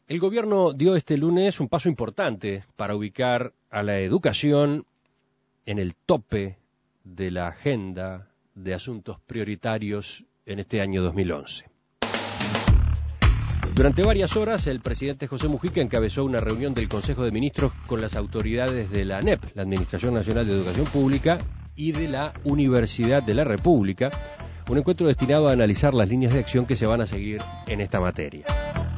El gobierno dio este lunes un paso importante para ubicar a la educación en el tope de la agenda de asuntos prioritarios en este año 2011. Durante varias horas, el presidente José Mujica encabezó una reunión del Consejo de Ministros con las autoridades de la ANEP, la Administración Nacional de Educación Pública, y de la Universidad de la República, un encuentro destinado a analizar las líneas de acción que se van a seguir en esta materia.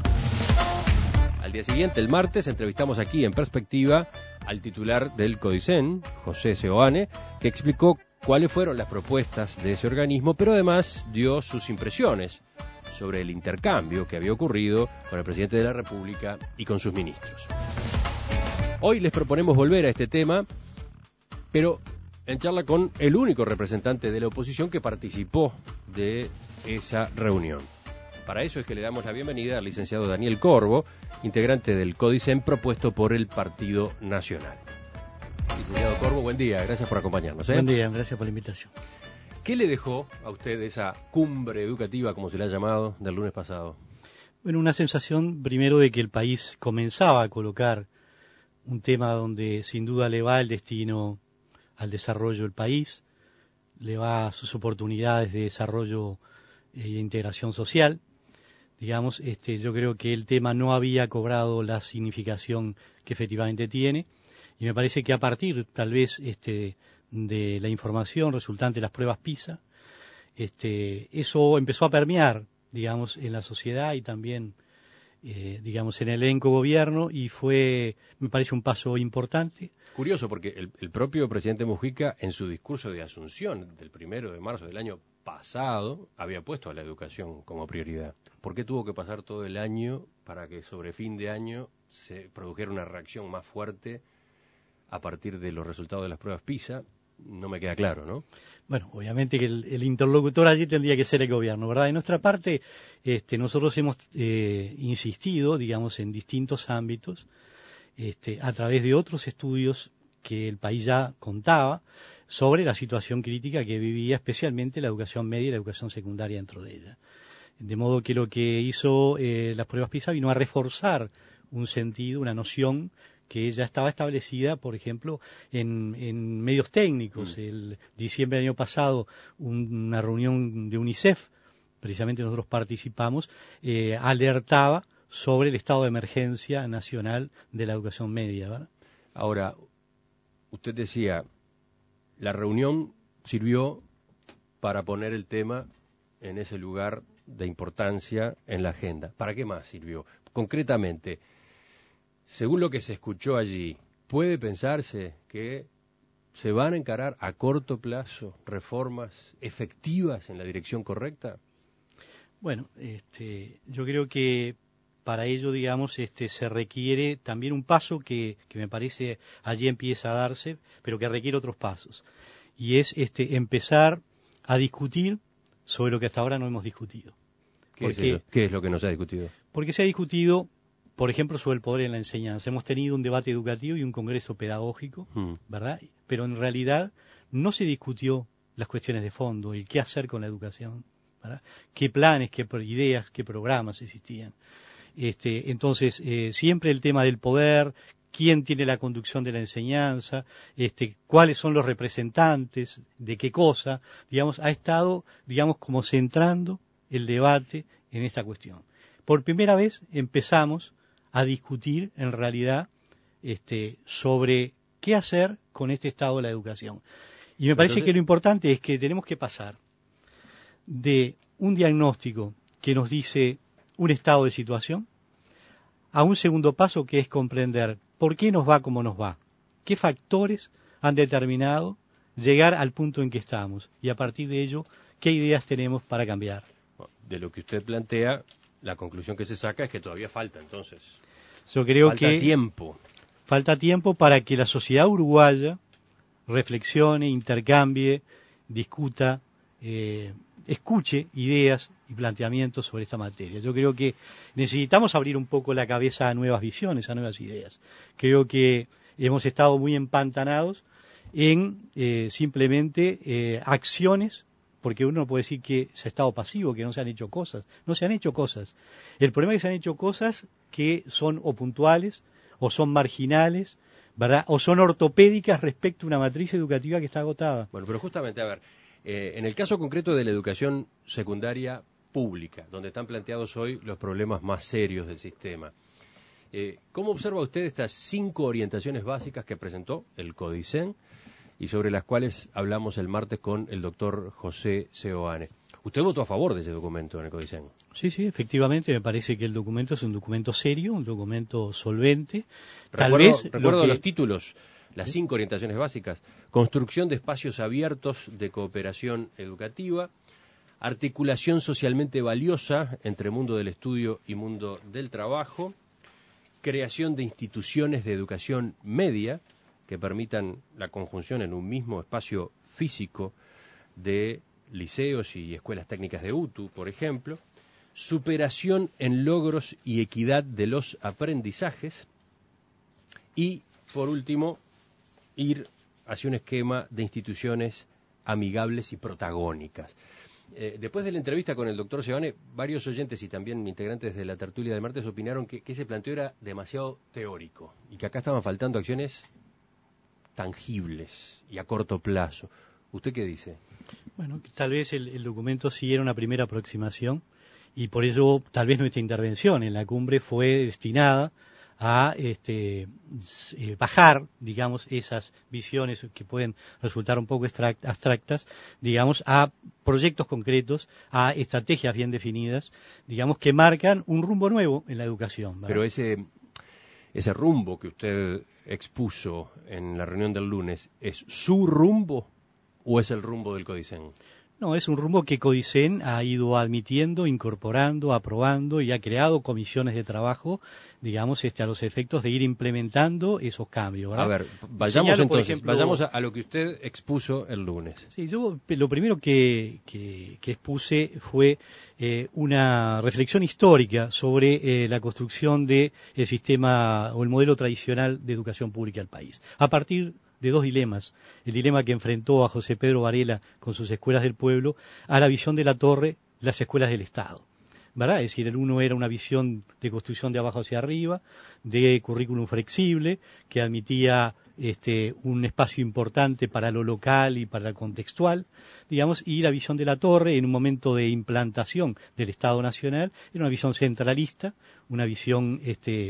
Al día siguiente, el martes, entrevistamos aquí en Perspectiva al titular del CODICEN, José Seoane, que explicó cuáles fueron las propuestas de ese organismo, pero además dio sus impresiones sobre el intercambio que había ocurrido con el presidente de la República y con sus ministros. Hoy les proponemos volver a este tema, pero en charla con el único representante de la oposición que participó de esa reunión. Para eso es que le damos la bienvenida al licenciado Daniel Corvo, integrante del CODICEN propuesto por el Partido Nacional. Licenciado Corvo, buen día, gracias por acompañarnos. Buen día, gracias por la invitación. ¿Qué le dejó a usted esa cumbre educativa, como se le ha llamado, del lunes pasado? Bueno, una sensación primero de que el país comenzaba a colocar un tema donde sin duda le va el destino al desarrollo del país, le va a sus oportunidades de desarrollo e integración social. Digamos, yo creo que el tema no había cobrado la significación que efectivamente tiene, y me parece que a partir, tal vez, de la información resultante de las pruebas PISA, eso empezó a permear, digamos, en la sociedad y también, digamos, en el elenco gobierno, y fue, me parece, un paso importante. Curioso, porque el propio presidente Mujica, en su discurso de Asunción del 1 de marzo del año pasado, había puesto a la educación como prioridad. ¿Por qué tuvo que pasar todo el año para que sobre fin de año se produjera una reacción más fuerte a partir de los resultados de las pruebas PISA? No me queda claro, ¿no? Bueno, obviamente que el interlocutor allí tendría que ser el gobierno, ¿verdad? De nuestra parte, nosotros hemos insistido, digamos, en distintos ámbitos, a través de otros estudios que el país ya contaba sobre la situación crítica que vivía especialmente la educación media y la educación secundaria dentro de ella. De modo que lo que hizo las pruebas PISA vino a reforzar un sentido, una noción que ya estaba establecida, por ejemplo, en medios técnicos. El diciembre del año pasado, una reunión de UNICEF, precisamente nosotros participamos, alertaba sobre el estado de emergencia nacional de la educación media, ¿verdad? Ahora, usted decía, la reunión sirvió para poner el tema en ese lugar de importancia en la agenda. ¿Para qué más sirvió? Concretamente, según lo que se escuchó allí, ¿puede pensarse que se van a encarar a corto plazo reformas efectivas en la dirección correcta? Bueno, yo creo que para ello, digamos, se requiere también un paso que me parece allí empieza a darse, pero que requiere otros pasos. Y es empezar a discutir sobre lo que hasta ahora no hemos discutido. ¿Qué es lo que no se ha discutido? Porque se ha discutido, por ejemplo, sobre el poder en la enseñanza. Hemos tenido un debate educativo y un congreso pedagógico, ¿verdad? Pero en realidad no se discutió las cuestiones de fondo, el qué hacer con la educación, ¿verdad? Qué planes, qué ideas, qué programas existían. Entonces, siempre el tema del poder, quién tiene la conducción de la enseñanza, cuáles son los representantes, de qué cosa, digamos, ha estado, digamos, como centrando el debate en esta cuestión. Por primera vez empezamos a discutir, en realidad, sobre qué hacer con este estado de la educación. Y me parece que lo importante es que tenemos que pasar de un diagnóstico que nos dice un estado de situación a un segundo paso, que es comprender por qué nos va como nos va, qué factores han determinado llegar al punto en que estamos y a partir de ello, qué ideas tenemos para cambiar. De lo que usted plantea, la conclusión que se saca es que todavía falta, entonces. Yo creo que falta tiempo para que la sociedad uruguaya reflexione, intercambie, discuta, escuche ideas y planteamientos sobre esta materia. Yo creo que necesitamos abrir un poco la cabeza a nuevas visiones, a nuevas ideas. Creo que hemos estado muy empantanados en simplemente acciones, porque uno no puede decir que se ha estado pasivo, que no se han hecho cosas. No se han hecho cosas. El problema es que se han hecho cosas que son o puntuales, o son marginales, ¿verdad? O son ortopédicas respecto a una matriz educativa que está agotada. Bueno, pero justamente, a ver, en el caso concreto de la educación secundaria pública, donde están planteados hoy los problemas más serios del sistema, ¿cómo observa usted estas 5 orientaciones básicas que presentó el CODICEN y sobre las cuales hablamos el martes con el doctor José Seoane? ¿Usted votó a favor de ese documento en el CODICEN? Sí, efectivamente, me parece que el documento es un documento serio, un documento solvente. Recuerdo los títulos, las 5 orientaciones básicas: construcción de espacios abiertos de cooperación educativa, articulación socialmente valiosa entre mundo del estudio y mundo del trabajo, creación de instituciones de educación media que permitan la conjunción en un mismo espacio físico de liceos y escuelas técnicas de UTU, por ejemplo, superación en logros y equidad de los aprendizajes y, por último, ir hacia un esquema de instituciones amigables y protagónicas. Después de la entrevista con el doctor Seoane, varios oyentes y también integrantes de la tertulia del martes opinaron que ese planteo era demasiado teórico y que acá estaban faltando acciones tangibles y a corto plazo. ¿Usted qué dice? Bueno, tal vez el documento sí era una primera aproximación y por ello tal vez nuestra intervención en la cumbre fue destinada a bajar, digamos, esas visiones que pueden resultar un poco abstractas, digamos, a proyectos concretos, a estrategias bien definidas, digamos, que marcan un rumbo nuevo en la educación, ¿verdad? Pero ese rumbo que usted expuso en la reunión del lunes, ¿es su rumbo o es el rumbo del CODICEN? No, es un rumbo que CODICEN ha ido admitiendo, incorporando, aprobando y ha creado comisiones de trabajo, digamos, a los efectos de ir implementando esos cambios, ¿verdad? A ver, vayamos Señalo, entonces, ejemplo, vayamos a lo que usted expuso el lunes. Sí, yo lo primero que expuse fue una reflexión histórica sobre la construcción del sistema o el modelo tradicional de educación pública del país, a partir de 2 dilemas: el dilema que enfrentó a José Pedro Varela con sus escuelas del pueblo, a la visión de Latorre, las escuelas del Estado, ¿verdad? Es decir, el uno era una visión de construcción de abajo hacia arriba, de currículum flexible, que admitía un espacio importante para lo local y para lo contextual, digamos, y la visión de Latorre en un momento de implantación del Estado Nacional era una visión centralista, una visión,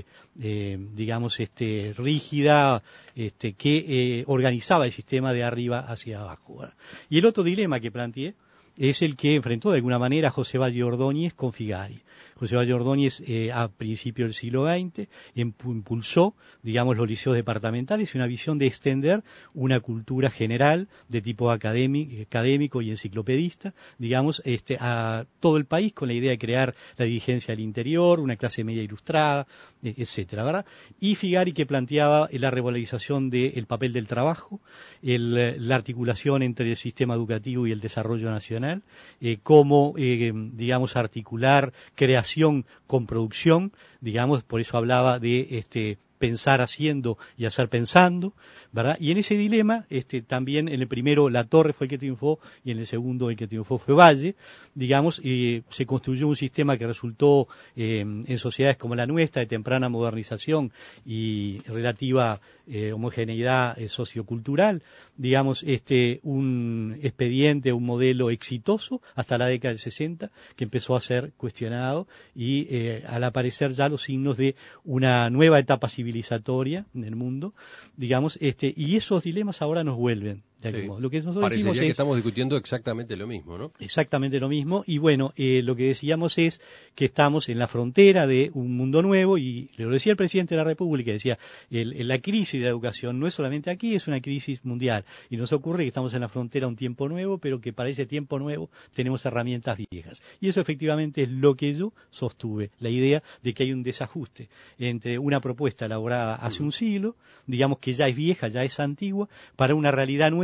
rígida, que organizaba el sistema de arriba hacia abajo, ¿verdad? Y el otro dilema que planteé es el que enfrentó de alguna manera José Valle Ordóñez con Figari. José Valle Ordóñez, a principios del siglo XX, impulsó, digamos, los liceos departamentales y una visión de extender una cultura general de tipo académico y enciclopedista, digamos, a todo el país, con la idea de crear la dirigencia del interior, una clase media ilustrada, etcétera, ¿verdad? Y Figari, que planteaba la revalorización del papel del trabajo, la articulación entre el sistema educativo y el desarrollo nacional, cómo, digamos, articular creación con producción, digamos, por eso hablaba de pensar haciendo y hacer pensando, ¿verdad? Y en ese dilema, también en el primero Latorre fue el que triunfó y en el segundo el que triunfó fue Valle, digamos, y se construyó un sistema que resultó en sociedades como la nuestra, de temprana modernización y relativa homogeneidad sociocultural, digamos, un expediente, un modelo exitoso hasta la década del 60, que empezó a ser cuestionado y al aparecer ya los signos de una nueva etapa civilizatoria en el mundo, digamos, y esos dilemas ahora nos vuelven. De algún modo. Lo que nosotros parecería decimos que estamos discutiendo exactamente lo mismo, ¿no? Exactamente lo mismo, y bueno, lo que decíamos es que estamos en la frontera de un mundo nuevo, y lo decía el presidente de la República, decía, la crisis de la educación no es solamente aquí, es una crisis mundial, y nos ocurre que estamos en la frontera a un tiempo nuevo, pero que para ese tiempo nuevo tenemos herramientas viejas, y eso efectivamente es lo que yo sostuve, la idea de que hay un desajuste entre una propuesta elaborada hace un siglo, digamos que ya es vieja, ya es antigua, para una realidad nueva,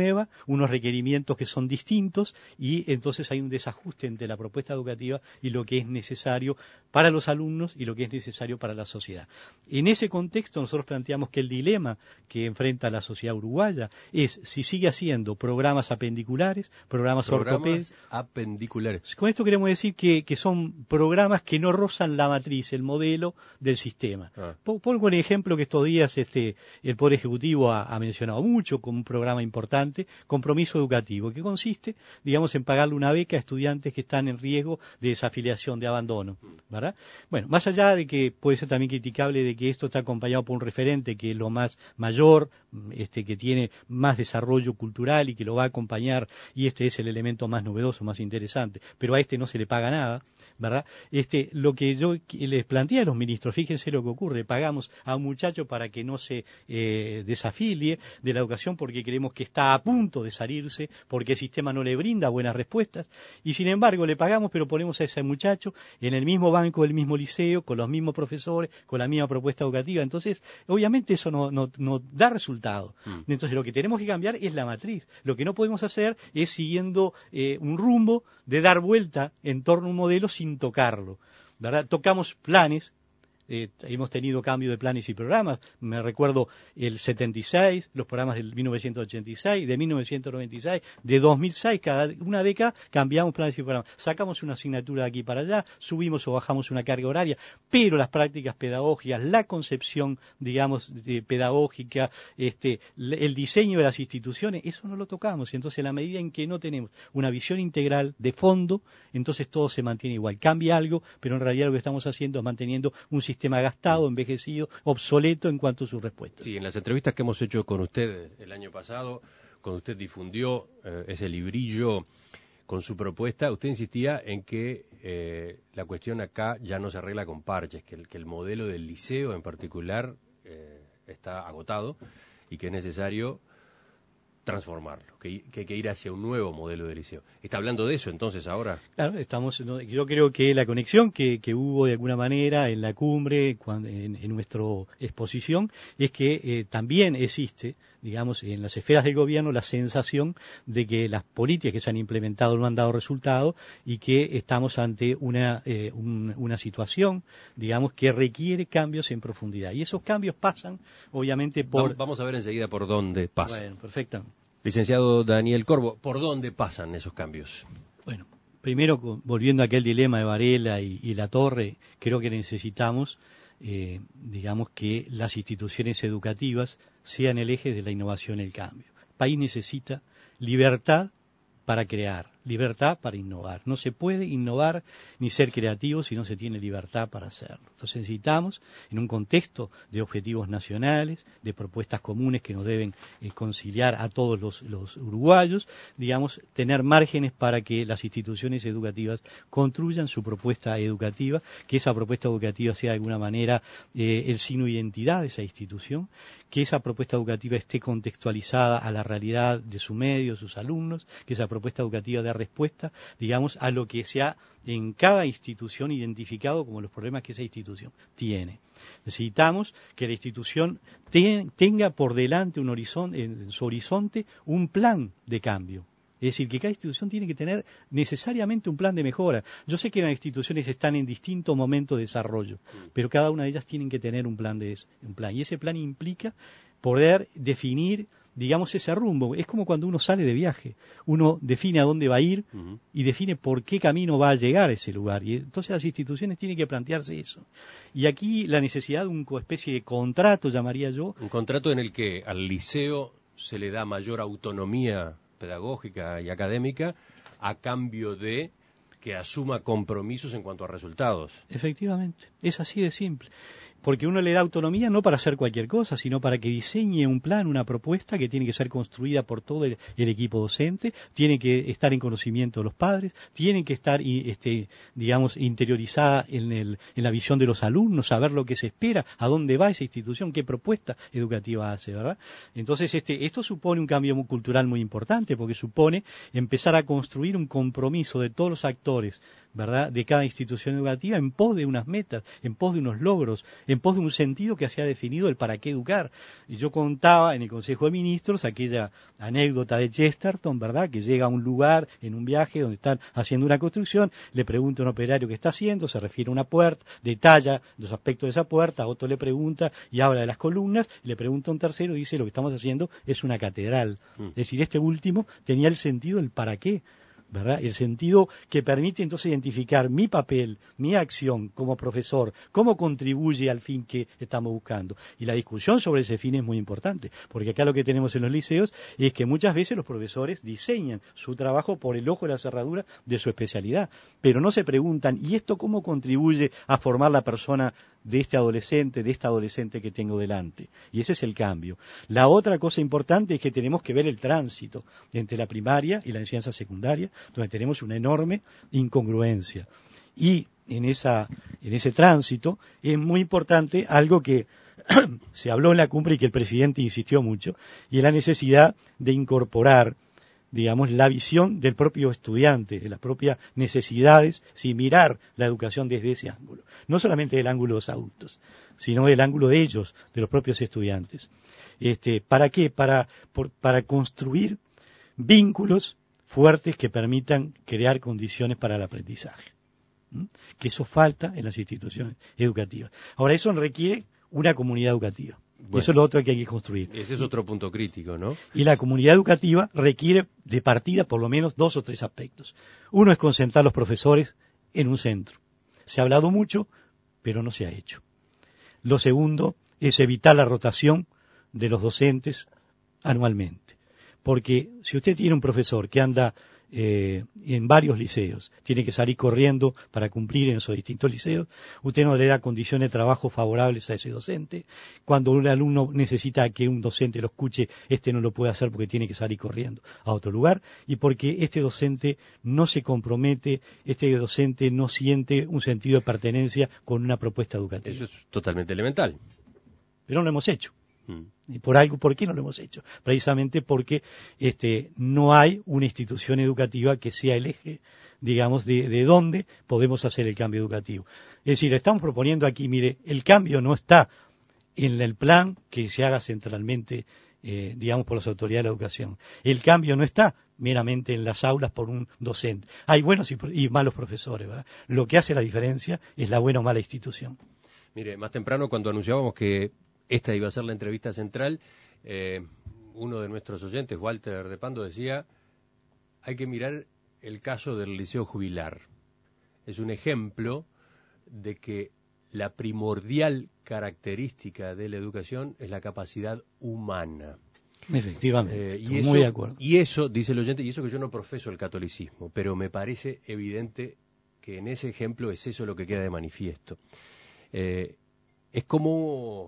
nueva, unos requerimientos que son distintos, y entonces hay un desajuste entre la propuesta educativa y lo que es necesario para los alumnos y lo que es necesario para la sociedad. En ese contexto nosotros planteamos que el dilema que enfrenta la sociedad uruguaya es si sigue haciendo programas apendiculares, programas ortopédicos. Apendiculares. Con esto queremos decir que son programas que no rozan la matriz, el modelo del sistema. Pongo un ejemplo que estos días el Poder Ejecutivo ha mencionado mucho como un programa importante, Compromiso Educativo, que consiste, digamos, en pagarle una beca a estudiantes que están en riesgo de desafiliación, de abandono, ¿verdad? Bueno, más allá de que puede ser también criticable de que esto está acompañado por un referente que es lo más mayor, que tiene más desarrollo cultural y que lo va a acompañar, y este es el elemento más novedoso, más interesante, pero a este no se le paga nada, ¿verdad? Lo que yo les planteé a los ministros, fíjense lo que ocurre, pagamos a un muchacho para que no se desafilie de la educación porque creemos que está a punto de salirse, porque el sistema no le brinda buenas respuestas, y sin embargo le pagamos, pero ponemos a ese muchacho en el mismo banco del mismo liceo, con los mismos profesores, con la misma propuesta educativa. Entonces, obviamente eso no da resultado. Entonces, lo que tenemos que cambiar es la matriz. Lo que no podemos hacer es siguiendo un rumbo de dar vuelta en torno a un modelo sin tocarlo, ¿verdad? Tocamos planes. Hemos tenido cambio de planes y programas. Me recuerdo el 76, los programas del 1986, de 1996, de 2006, cada una década cambiamos planes y programas. Sacamos una asignatura de aquí para allá, subimos o bajamos una carga horaria, pero las prácticas pedagógicas, la concepción, digamos, pedagógica, el diseño de las instituciones, eso no lo tocamos. Y entonces, en la medida en que no tenemos una visión integral de fondo, entonces todo se mantiene igual. Cambia algo, pero en realidad lo que estamos haciendo es manteniendo un sistema gastado, envejecido, obsoleto en cuanto a sus respuestas. Sí, en las entrevistas que hemos hecho con usted el año pasado, cuando usted difundió ese librillo con su propuesta, usted insistía en que la cuestión acá ya no se arregla con parches, que el modelo del liceo en particular está agotado y que es necesario transformarlo, que hay que ir hacia un nuevo modelo de liceo. ¿Está hablando de eso entonces ahora? Claro, yo creo que la conexión que hubo de alguna manera en la cumbre, en nuestra exposición, es que también existe, digamos, en las esferas del gobierno la sensación de que las políticas que se han implementado no han dado resultado y que estamos ante una situación, digamos, que requiere cambios en profundidad. Y esos cambios pasan, obviamente, por... Vamos a ver enseguida por dónde pasan. Bueno, perfecto. Licenciado Daniel Corvo, ¿por dónde pasan esos cambios? Bueno, primero, volviendo a aquel dilema de Varela y La Torre, creo que necesitamos, digamos, que las instituciones educativas sean el eje de la innovación y el cambio. El país necesita libertad para crear, libertad para innovar. No se puede innovar ni ser creativo si no se tiene libertad para hacerlo. Entonces necesitamos, en un contexto de objetivos nacionales, de propuestas comunes que nos deben conciliar a todos los uruguayos, digamos, tener márgenes para que las instituciones educativas construyan su propuesta educativa, que esa propuesta educativa sea de alguna manera el signo de identidad de esa institución, que esa propuesta educativa esté contextualizada a la realidad de su medio, sus alumnos, que esa propuesta educativa dé respuesta, digamos, a lo que se ha en cada institución identificado como los problemas que esa institución tiene. Necesitamos que la institución tenga por delante en su horizonte un plan de cambio. Es decir, que cada institución tiene que tener necesariamente un plan de mejora. Yo sé que las instituciones están en distintos momentos de desarrollo, pero cada una de ellas tiene que tener un plan. Y ese plan implica poder definir, digamos, ese rumbo. Es como cuando uno sale de viaje. Uno define a dónde va a ir y define por qué camino va a llegar a ese lugar. Y entonces las instituciones tienen que plantearse eso. Y aquí la necesidad de una especie de contrato, llamaría yo. Un contrato en el que al liceo se le da mayor autonomía pedagógica y académica a cambio de que asuma compromisos en cuanto a resultados. Efectivamente, es así de simple. Porque uno le da autonomía no para hacer cualquier cosa, sino para que diseñe un plan, una propuesta que tiene que ser construida por todo el equipo docente, tiene que estar en conocimiento de los padres, tiene que estar, digamos, interiorizada en la visión de los alumnos, saber lo que se espera, a dónde va esa institución, qué propuesta educativa hace, ¿verdad? Entonces, esto supone un cambio cultural muy importante, porque supone empezar a construir un compromiso de todos los actores, ¿verdad?, de cada institución educativa en pos de unas metas, en pos de unos logros, en pos de un sentido que se ha definido el para qué educar. Y yo contaba en el Consejo de Ministros aquella anécdota de Chesterton, ¿verdad?, que llega a un lugar en un viaje donde están haciendo una construcción, le pregunta a un operario qué está haciendo, se refiere a una puerta, detalla los aspectos de esa puerta, a otro le pregunta y habla de las columnas, le pregunta a un tercero y dice lo que estamos haciendo es una catedral. Es decir, este último tenía el sentido del para qué, ¿verdad? El sentido que permite entonces identificar mi papel, mi acción como profesor, cómo contribuye al fin que estamos buscando. Y la discusión sobre ese fin es muy importante, porque acá lo que tenemos en los liceos es que muchas veces los profesores diseñan su trabajo por el ojo de la cerradura de su especialidad, pero no se preguntan, ¿y esto cómo contribuye a formar la persona de este adolescente, de esta adolescente que tengo delante? Y ese es el cambio. La otra cosa importante es que tenemos que ver el tránsito entre la primaria y la enseñanza secundaria, donde tenemos una enorme incongruencia. Y en ese tránsito es muy importante algo que se habló en la cumbre y que el presidente insistió mucho, y es la necesidad de incorporar, digamos, la visión del propio estudiante, de las propias necesidades, sin mirar la educación desde ese ángulo. No solamente del ángulo de los adultos, sino del ángulo de ellos, de los propios estudiantes. ¿Para qué? Para construir vínculos fuertes que permitan crear condiciones para el aprendizaje. Que eso falta en las instituciones educativas. Ahora, eso requiere una comunidad educativa. Bueno, eso es lo otro que hay que construir. Ese es otro punto crítico, ¿no? Y la comunidad educativa requiere de partida por lo menos 2 o 3 aspectos. Uno es concentrar a los profesores en un centro. Se ha hablado mucho, pero no se ha hecho. Lo segundo es evitar la rotación de los docentes anualmente. Porque si usted tiene un profesor que anda en varios liceos, tiene que salir corriendo para cumplir en esos distintos liceos, usted no le da condiciones de trabajo favorables a ese docente. Cuando un alumno necesita que un docente lo escuche, no lo puede hacer porque tiene que salir corriendo a otro lugar, y porque este docente no se compromete, este docente no siente un sentido de pertenencia con una propuesta educativa. Eso es totalmente elemental. Pero no lo hemos hecho. ¿Y por qué no lo hemos hecho? Precisamente porque no hay una institución educativa que sea el eje, digamos, de dónde podemos hacer el cambio educativo. Es decir, estamos proponiendo aquí, mire, el cambio no está en el plan que se haga centralmente, digamos, por las autoridades de la educación. El cambio no está meramente en las aulas por un docente. Hay buenos y malos profesores, ¿verdad? Lo que hace la diferencia es la buena o mala institución. Mire, más temprano cuando anunciábamos que esta iba a ser la entrevista central, uno de nuestros oyentes, Walter de Pando, decía, hay que mirar el caso del Liceo Jubilar. Es un ejemplo de que la primordial característica de la educación es la capacidad humana. Efectivamente, muy de acuerdo. Y eso, dice el oyente, y eso que yo no profeso el catolicismo, pero me parece evidente que en ese ejemplo es eso lo que queda de manifiesto. Es como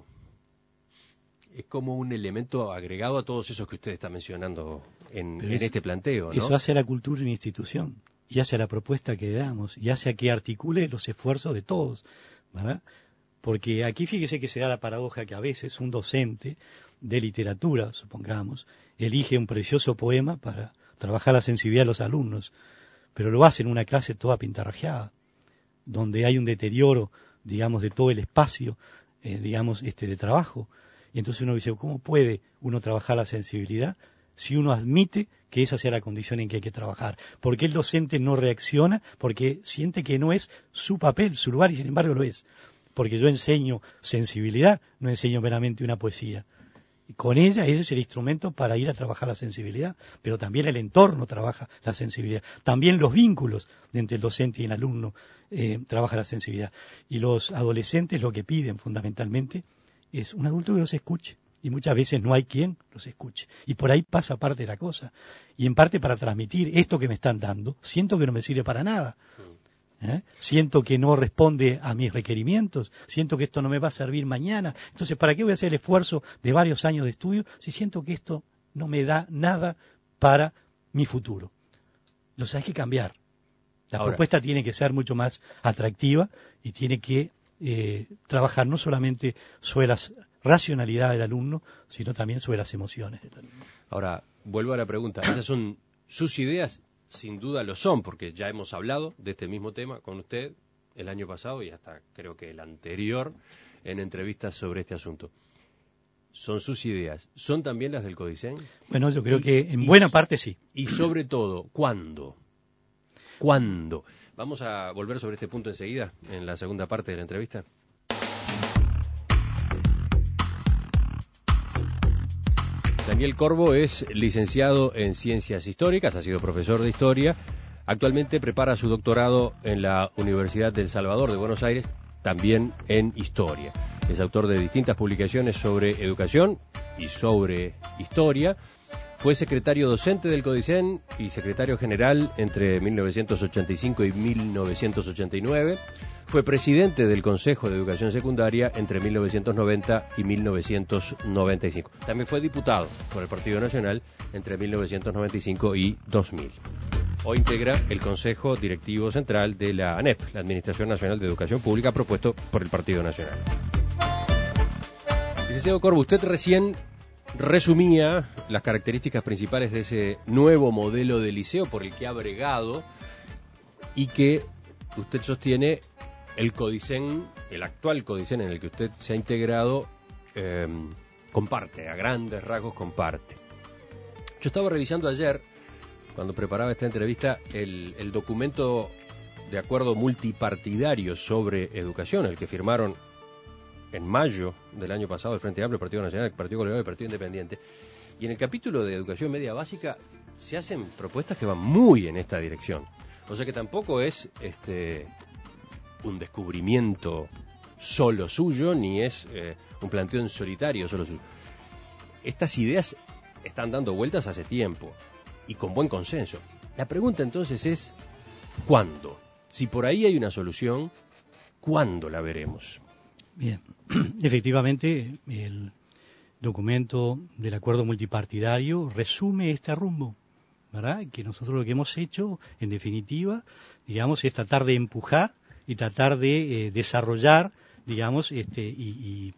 un elemento agregado a todos esos que usted está mencionando en este planteo, ¿no? Eso hace a la cultura una institución, y hace a la propuesta que damos, y hace a que articule los esfuerzos de todos, ¿verdad? Porque aquí fíjese que se da la paradoja que a veces un docente de literatura, supongamos, elige un precioso poema para trabajar la sensibilidad de los alumnos, pero lo hace en una clase toda pintarrajeada, donde hay un deterioro, digamos, de todo el espacio, digamos, de trabajo. Y entonces uno dice, ¿cómo puede uno trabajar la sensibilidad si uno admite que esa sea la condición en que hay que trabajar? ¿Por qué el docente no reacciona? Porque siente que no es su papel, su lugar, y sin embargo lo es. Porque yo enseño sensibilidad, no enseño meramente una poesía. Y con ella, ese es el instrumento para ir a trabajar la sensibilidad, pero también el entorno trabaja la sensibilidad. También los vínculos entre el docente y el alumno trabaja la sensibilidad. Y los adolescentes lo que piden fundamentalmente es un adulto que los escuche, y muchas veces no hay quien los escuche, y por ahí pasa parte de la cosa, y en parte para transmitir esto que me están dando, siento que no me sirve para nada, siento que no responde a mis requerimientos, siento que esto no me va a servir mañana, entonces ¿para qué voy a hacer el esfuerzo de varios años de estudio si siento que esto no me da nada para mi futuro? Entonces hay que cambiar. La propuesta tiene que ser mucho más atractiva y tiene que trabajar no solamente sobre la racionalidad del alumno, sino también sobre las emociones del alumno. Ahora, vuelvo a la pregunta. ¿Esas son sus ideas? Sin duda lo son, porque ya hemos hablado de este mismo tema con usted el año pasado y hasta creo que el anterior, en entrevistas sobre este asunto. Son sus ideas. ¿Son también las del Codicen? Bueno, yo creo que en buena parte sí. Y sobre todo, ¿cuándo? ¿Cuándo? Vamos a volver sobre este punto enseguida, en la segunda parte de la entrevista. Daniel Corvo es licenciado en Ciencias Históricas, ha sido profesor de Historia. Actualmente prepara su doctorado en la Universidad del Salvador de Buenos Aires, también en Historia. Es autor de distintas publicaciones sobre educación y sobre historia. Fue secretario docente del Codicen y secretario general entre 1985 y 1989. Fue presidente del Consejo de Educación Secundaria entre 1990 y 1995. También fue diputado por el Partido Nacional entre 1995 y 2000. Hoy integra el Consejo Directivo Central de la ANEP, la Administración Nacional de Educación Pública, propuesto por el Partido Nacional. Licenciado Corvo, usted recién resumía las características principales de ese nuevo modelo de liceo por el que ha bregado y que usted sostiene el Codicen, el actual Codicen en el que usted se ha integrado, comparte, a grandes rasgos comparte. Yo estaba revisando ayer, cuando preparaba esta entrevista, el documento de acuerdo multipartidario sobre educación, el que firmaron en mayo del año pasado el Frente Amplio, el Partido Nacional, el Partido Colorado y el Partido Independiente. Y en el capítulo de educación media básica se hacen propuestas que van muy en esta dirección. O sea que tampoco es un descubrimiento solo suyo, ni es un planteo en solitario solo suyo. Estas ideas están dando vueltas hace tiempo y con buen consenso. La pregunta entonces es, ¿cuándo? Si por ahí hay una solución, ¿cuándo la veremos? Bien, efectivamente el documento del acuerdo multipartidario resume este rumbo, ¿verdad? Que nosotros lo que hemos hecho, en definitiva, digamos, es tratar de empujar y tratar de desarrollar, digamos, y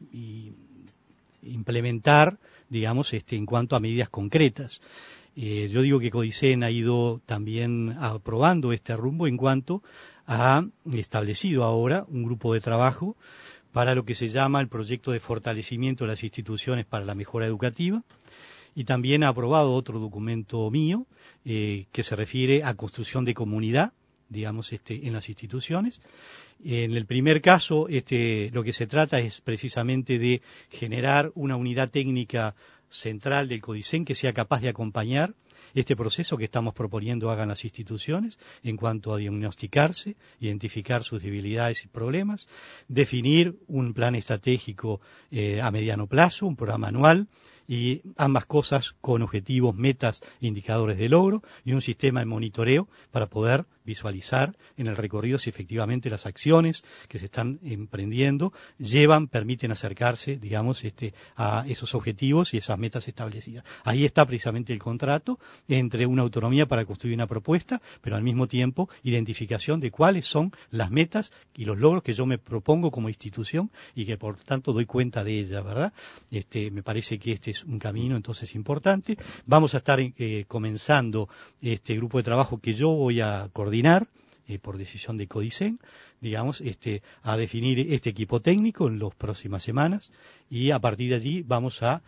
implementar, digamos, en cuanto a medidas concretas. Yo digo que Codicen ha ido también aprobando este rumbo en cuanto ha establecido ahora un grupo de trabajo para lo que se llama el proyecto de fortalecimiento de las instituciones para la mejora educativa, y también ha aprobado otro documento mío que se refiere a construcción de comunidad, digamos, en las instituciones. En el primer caso, lo que se trata es precisamente de generar una unidad técnica central del Codicen que sea capaz de acompañar este proceso que estamos proponiendo hagan las instituciones en cuanto a diagnosticarse, identificar sus debilidades y problemas, definir un plan estratégico a mediano plazo, un programa anual, y ambas cosas con objetivos, metas, indicadores de logro y un sistema de monitoreo para poder visualizar en el recorrido si efectivamente las acciones que se están emprendiendo permiten acercarse, digamos, a esos objetivos y esas metas establecidas. Ahí está precisamente el contrato entre una autonomía para construir una propuesta, pero al mismo tiempo identificación de cuáles son las metas y los logros que yo me propongo como institución y que por tanto doy cuenta de ellas, ¿verdad? Me parece que este es un camino entonces importante. Vamos a estar comenzando este grupo de trabajo que yo voy a coordinar por decisión de Codicen, digamos, a definir este equipo técnico en las próximas semanas, y a partir de allí vamos a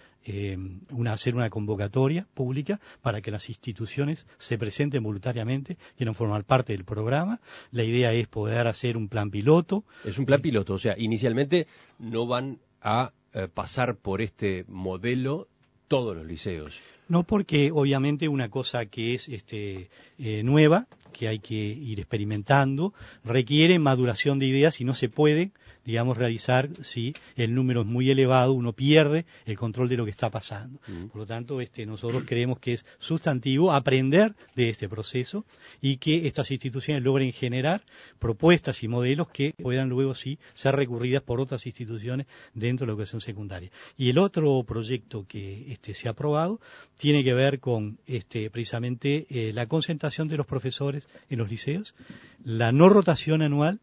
hacer una convocatoria pública para que las instituciones se presenten voluntariamente, quieran formar parte del programa. La idea es poder hacer un plan piloto. Es un plan piloto, o sea, inicialmente no van a pasar por este modelo todos los liceos. No, porque obviamente una cosa que es nueva, que hay que ir experimentando, requiere maduración de ideas y no se puede, digamos, realizar si el número es muy elevado, uno pierde el control de lo que está pasando. Por lo tanto, nosotros creemos que es sustantivo aprender de este proceso y que estas instituciones logren generar propuestas y modelos que puedan luego sí ser recurridas por otras instituciones dentro de la educación secundaria. Y el otro proyecto que se ha aprobado tiene que ver con precisamente la concentración de los profesores en los liceos, la no rotación anual,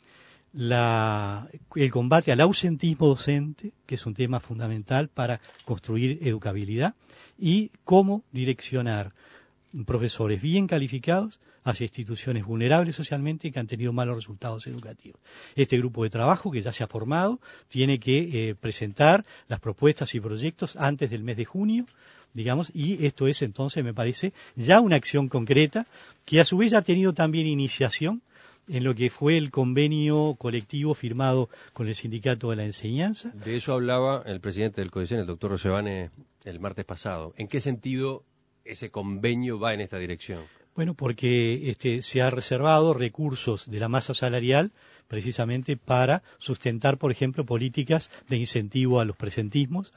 el combate al ausentismo docente, que es un tema fundamental para construir educabilidad, y cómo direccionar profesores bien calificados hacia instituciones vulnerables socialmente que han tenido malos resultados educativos. Este grupo de trabajo, que ya se ha formado, tiene que presentar las propuestas y proyectos antes del mes de junio, digamos, y esto es entonces, me parece, ya una acción concreta que a su vez ha tenido también iniciación en lo que fue el convenio colectivo firmado con el Sindicato de la Enseñanza. De eso hablaba el presidente del CODICEN, el doctor Rossevane, el martes pasado. ¿En qué sentido ese convenio va en esta dirección? Bueno, porque se ha reservado recursos de la masa salarial precisamente para sustentar, por ejemplo, políticas de incentivo al presentismo,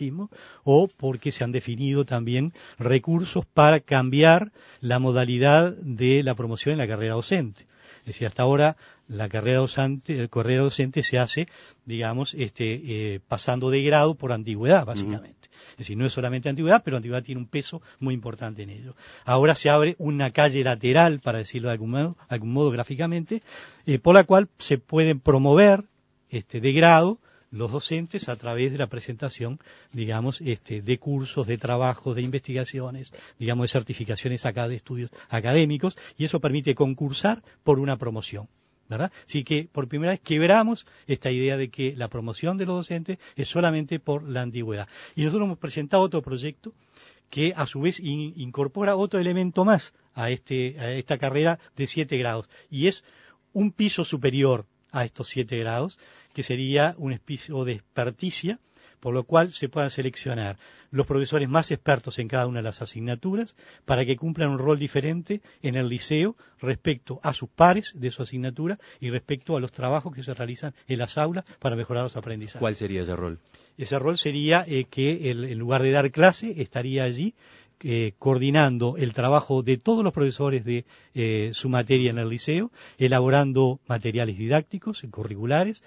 o porque se han definido también recursos para cambiar la modalidad de la promoción en la carrera docente. Es decir, hasta ahora la carrera docente se hace, digamos, pasando de grado por antigüedad, básicamente. Es decir, no es solamente antigüedad, pero antigüedad tiene un peso muy importante en ello. Ahora se abre una calle lateral, para decirlo de algún modo gráficamente, por la cual se pueden promover de grado los docentes a través de la presentación, digamos, de cursos, de trabajos, de investigaciones, digamos, de certificaciones acá de estudios académicos, y eso permite concursar por una promoción, ¿verdad? Así que por primera vez quebramos esta idea de que la promoción de los docentes es solamente por la antigüedad. Y nosotros hemos presentado otro proyecto que a su vez incorpora otro elemento más a esta carrera de 7 grados, y es un piso superior a estos 7 grados, que sería un piso de experticia, por lo cual se puedan seleccionar los profesores más expertos en cada una de las asignaturas para que cumplan un rol diferente en el liceo respecto a sus pares de su asignatura y respecto a los trabajos que se realizan en las aulas para mejorar los aprendizajes. ¿Cuál sería ese rol? Ese rol sería que en lugar de dar clase estaría allí coordinando el trabajo de todos los profesores de su materia en el liceo, elaborando materiales didácticos, curriculares,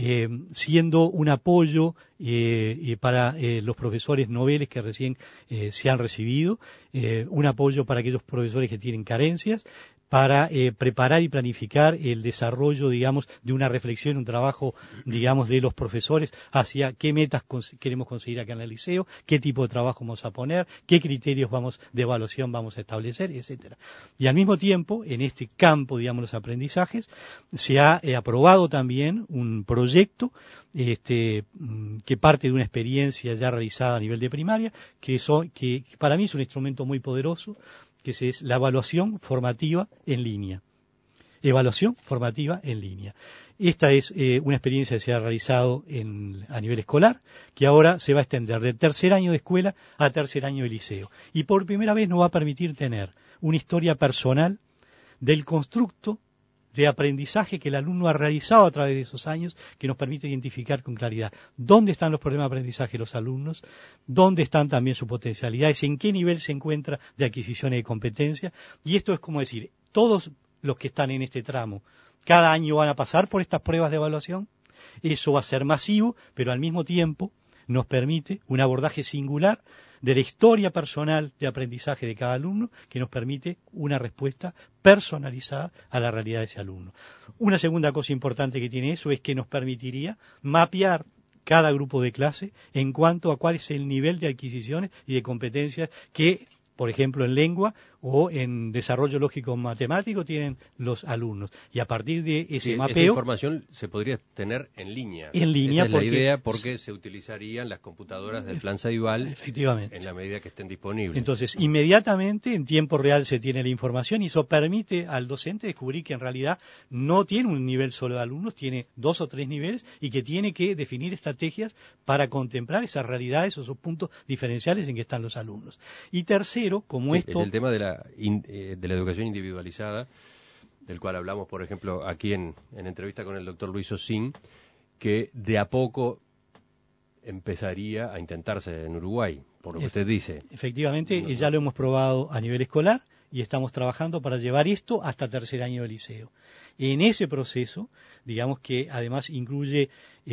siendo un apoyo para los profesores noveles que recién se han recibido, un apoyo para aquellos profesores que tienen carencias, para preparar y planificar el desarrollo, digamos, de una reflexión, un trabajo, digamos, de los profesores hacia qué metas queremos conseguir acá en el liceo, qué tipo de trabajo vamos a poner, qué criterios de evaluación vamos a establecer, etcétera. Y al mismo tiempo, en este campo, digamos, los aprendizajes, se ha aprobado también un proyecto que parte de una experiencia ya realizada a nivel de primaria, que para mí es un instrumento muy poderoso, que es la evaluación formativa en línea. Evaluación formativa en línea. Esta es una experiencia que se ha realizado a nivel escolar, que ahora se va a extender de tercer año de escuela a tercer año de liceo. Y por primera vez nos va a permitir tener una historia personal del constructo de aprendizaje que el alumno ha realizado a través de esos años, que nos permite identificar con claridad dónde están los problemas de aprendizaje de los alumnos, dónde están también sus potencialidades, en qué nivel se encuentra de adquisiciones de competencia. Y esto es como decir, todos los que están en este tramo, cada año van a pasar por estas pruebas de evaluación. Eso va a ser masivo, pero al mismo tiempo nos permite un abordaje singular de la historia personal de aprendizaje de cada alumno, que nos permite una respuesta personalizada a la realidad de ese alumno. Una segunda cosa importante que tiene eso es que nos permitiría mapear cada grupo de clase en cuanto a cuál es el nivel de adquisiciones y de competencias que, por ejemplo, en lengua o en desarrollo lógico matemático tienen los alumnos. Y a partir de ese mapeo... Esa información se podría tener en línea. En línea. Esa es la idea, porque se utilizarían las computadoras del plan Ceibal, efectivamente, en la medida que estén disponibles. Entonces, inmediatamente, en tiempo real se tiene la información y eso permite al docente descubrir que en realidad no tiene un nivel solo de alumnos, tiene 2 o 3 niveles y que tiene que definir estrategias para contemplar esas realidades, esos puntos diferenciales en que están los alumnos. Y tercero, como esto... El tema de la educación individualizada, del cual hablamos, por ejemplo, aquí en entrevista con el doctor Luis Osín, que de a poco empezaría a intentarse en Uruguay, por lo que usted dice. Efectivamente, ya lo hemos probado a nivel escolar y estamos trabajando para llevar esto hasta tercer año de liceo. En ese proceso, digamos que además incluye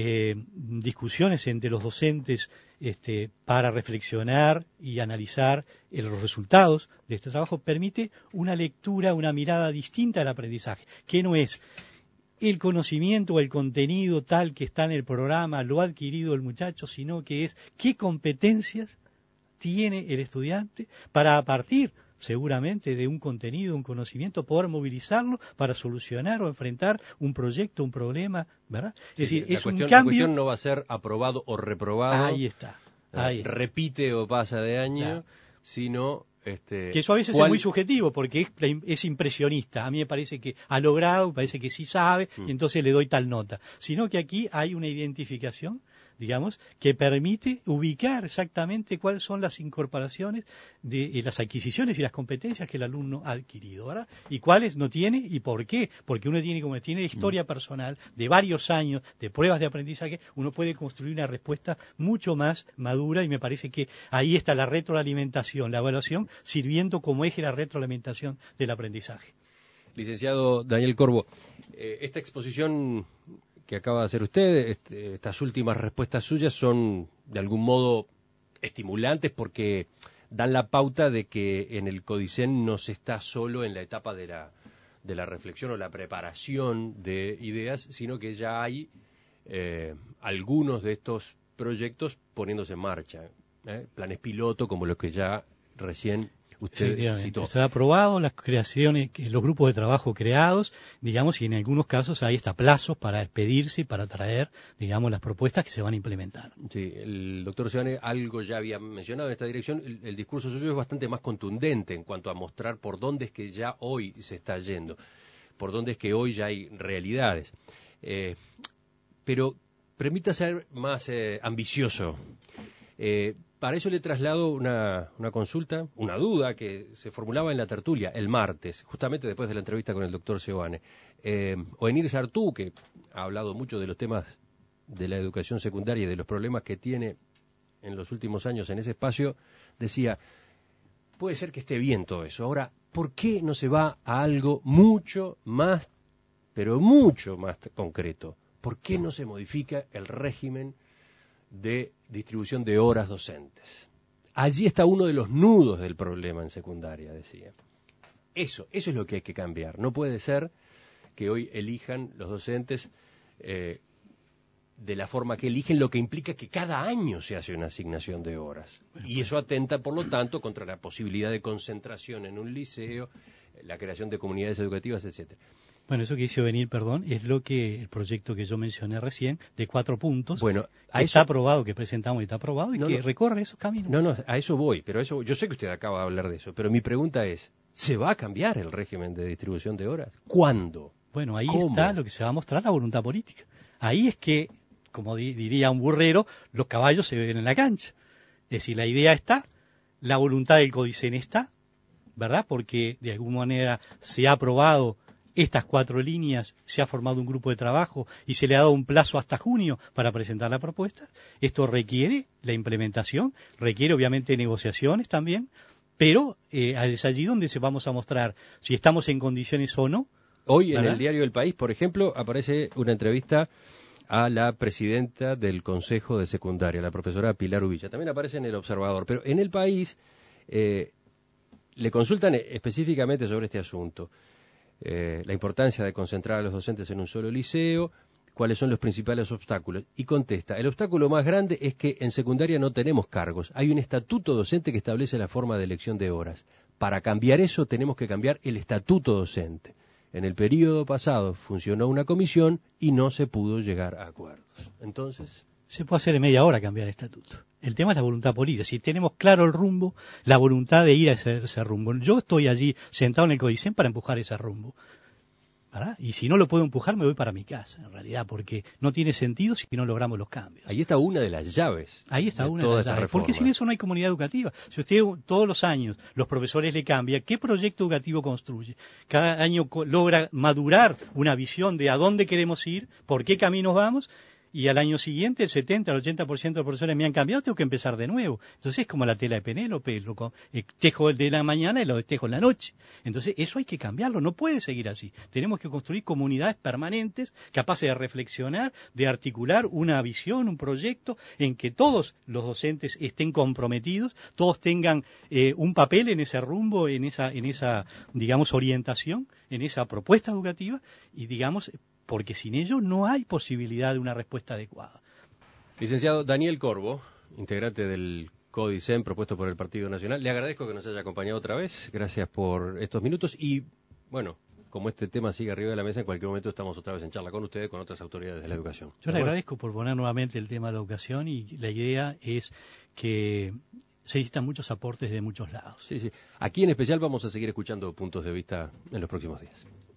discusiones entre los docentes para reflexionar y analizar los resultados de este trabajo, permite una lectura, una mirada distinta al aprendizaje, que no es el conocimiento o el contenido tal que está en el programa, lo ha adquirido el muchacho, sino que es qué competencias tiene el estudiante para a partir seguramente de un contenido, un conocimiento, poder movilizarlo para solucionar o enfrentar un proyecto, un problema, ¿verdad? Sí, es decir, es un la cambio. cuestión no va a ser aprobado o reprobado. Ahí está. Repite o pasa de año, claro. sino... que eso a veces es muy subjetivo porque es impresionista. A mí me parece que ha logrado, parece que sí sabe, y entonces le doy tal nota. Sino que aquí hay una identificación, digamos, que permite ubicar exactamente cuáles son las incorporaciones de las adquisiciones y las competencias que el alumno ha adquirido, ¿verdad? Y cuáles no tiene y por qué. Porque uno tiene, como tiene historia personal de varios años de pruebas de aprendizaje, uno puede construir una respuesta mucho más madura y me parece que ahí está la retroalimentación, la evaluación, sirviendo como eje la retroalimentación del aprendizaje. Licenciado Daniel Corvo, esta exposición que acaba de hacer usted, estas últimas respuestas suyas son de algún modo estimulantes porque dan la pauta de que en el Codicen no se está solo en la etapa de la reflexión o la preparación de ideas, sino que ya hay algunos de estos proyectos poniéndose en marcha, planes piloto como los que ya recién usted citó. Se ha aprobado las creaciones, los grupos de trabajo creados, digamos, y en algunos casos hay hasta plazos para expedirse y para traer, digamos, las propuestas que se van a implementar. Sí, el doctor Seoane algo ya había mencionado en esta dirección. El discurso suyo es bastante más contundente en cuanto a mostrar por dónde es que ya hoy se está yendo, por dónde es que hoy ya hay realidades. Pero permita ser más ambicioso. Para eso le traslado una consulta, una duda que se formulaba en la tertulia el martes, justamente después de la entrevista con el doctor Seoane. Oenir Sartú, que ha hablado mucho de los temas de la educación secundaria y de los problemas que tiene en los últimos años en ese espacio, decía, puede ser que esté bien todo eso. Ahora, ¿por qué no se va a algo mucho más, pero mucho más concreto? ¿Por qué no se modifica el régimen de distribución de horas docentes? Allí está uno de los nudos del problema en secundaria, decía. Eso es lo que hay que cambiar. No puede ser que hoy elijan los docentes de la forma que eligen, lo que implica que cada año se hace una asignación de horas. Y eso atenta, por lo tanto, contra la posibilidad de concentración en un liceo, la creación de comunidades educativas, etcétera. Bueno, eso que hizo venir, es lo que el proyecto que yo mencioné recién, de 4 puntos, bueno, está aprobado, que presentamos y está aprobado, y que recorre esos caminos. No, a eso voy, pero eso yo sé que usted acaba de hablar de eso, pero mi pregunta es, ¿se va a cambiar el régimen de distribución de horas? ¿Cuándo? Bueno, ahí ¿Cómo? está lo que se va a mostrar, la voluntad política. Ahí es que, como diría un burrero, los caballos se ven en la cancha. Es decir, la idea está, la voluntad del Codicen está, ¿verdad? Porque de alguna manera se ha aprobado estas 4 líneas, se ha formado un grupo de trabajo y se le ha dado un plazo hasta junio para presentar la propuesta. Esto requiere la implementación, requiere obviamente negociaciones también, pero es allí donde se vamos a mostrar si estamos en condiciones o no. Hoy ¿verdad? En el diario El País, por ejemplo, aparece una entrevista a la presidenta del Consejo de Secundaria, la profesora Pilar Uvilla. También aparece en El Observador, pero en El País le consultan específicamente sobre este asunto. La importancia de concentrar a los docentes en un solo liceo, cuáles son los principales obstáculos. Y contesta, el obstáculo más grande es que en secundaria no tenemos cargos. Hay un estatuto docente que establece la forma de elección de horas. Para cambiar eso tenemos que cambiar el estatuto docente. En el periodo pasado funcionó una comisión y no se pudo llegar a acuerdos. Entonces, se puede hacer en media hora cambiar el estatuto. El tema es la voluntad política. Si tenemos claro el rumbo, la voluntad de ir a ese rumbo. Yo estoy allí sentado en el Codicen para empujar ese rumbo, ¿verdad? Y si no lo puedo empujar, me voy para mi casa, en realidad, porque no tiene sentido si no logramos los cambios. Ahí está una de las llaves. Ahí está una de las llaves. Porque sin eso no hay comunidad educativa. Si usted todos los años los profesores le cambia, ¿qué proyecto educativo construye? Cada año logra madurar una visión de a dónde queremos ir, por qué caminos vamos, y al año siguiente el 70, el 80% de los profesores me han cambiado, tengo que empezar de nuevo. Entonces es como la tela de Penélope, tejo de la mañana y lo tejo en la noche. Entonces eso hay que cambiarlo, no puede seguir así. Tenemos que construir comunidades permanentes, capaces de reflexionar, de articular una visión, un proyecto, en que todos los docentes estén comprometidos, todos tengan un papel en ese rumbo, en esa, digamos, orientación, en esa propuesta educativa, y digamos, porque sin ello no hay posibilidad de una respuesta adecuada. Licenciado Daniel Corvo, integrante del Códice propuesto por el Partido Nacional. Le agradezco que nos haya acompañado otra vez. Gracias por estos minutos y, bueno, como este tema sigue arriba de la mesa, en cualquier momento estamos otra vez en charla con ustedes, con otras autoridades de la educación. Yo le agradezco por poner nuevamente el tema de la educación y la idea es que se necesitan muchos aportes de muchos lados. Sí, sí. Aquí en especial vamos a seguir escuchando puntos de vista en los próximos días.